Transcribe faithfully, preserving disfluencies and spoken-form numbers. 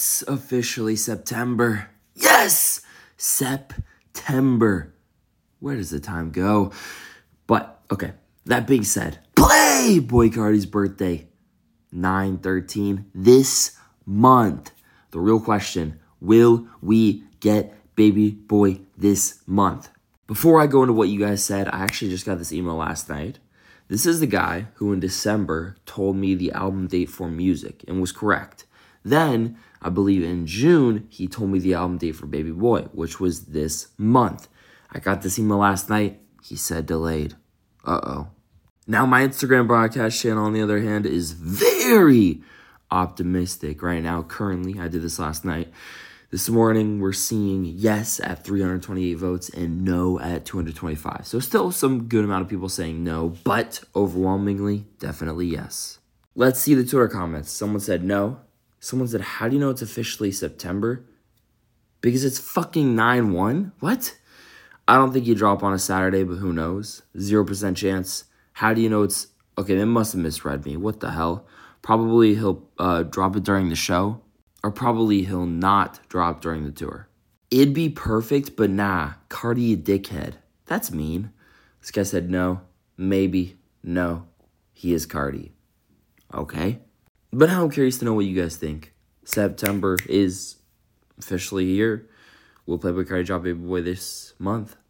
It's officially September. Yes! September. Where does the time go? But, okay, that being said, Playboi Carti's birthday, nine thirteen, this month. The real question, will we get Baby Boy this month? Before I go into what you guys said, I actually just got this email last night. This is the guy who in December told me the album date for Music and was correct. Then, I believe in June, he told me the album date for Baby Boy, which was this month. I got this email last night. He said delayed. Uh-oh. Now, my Instagram broadcast channel, on the other hand, is very optimistic right now. Currently, I did this last night. This morning, we're seeing yes at three hundred twenty-eight votes and no at two hundred twenty-five. So still some good amount of people saying no, but overwhelmingly, definitely yes. Let's see the Twitter comments. Someone said no. Someone said, how do you know it's officially September? Because it's fucking nine one? What? I don't think you drop on a Saturday, but who knows? zero percent chance. How do you know it's... Okay, they must have misread me. What the hell? Probably he'll uh, drop it during the show. Or probably he'll not drop during the tour. It'd be perfect, but nah. Carti a dickhead. That's mean. This guy said no. Maybe. No. He is Carti. Okay. But now I'm curious to know what you guys think. September is officially here. Will Playboi Carti drop Baby Boy this month?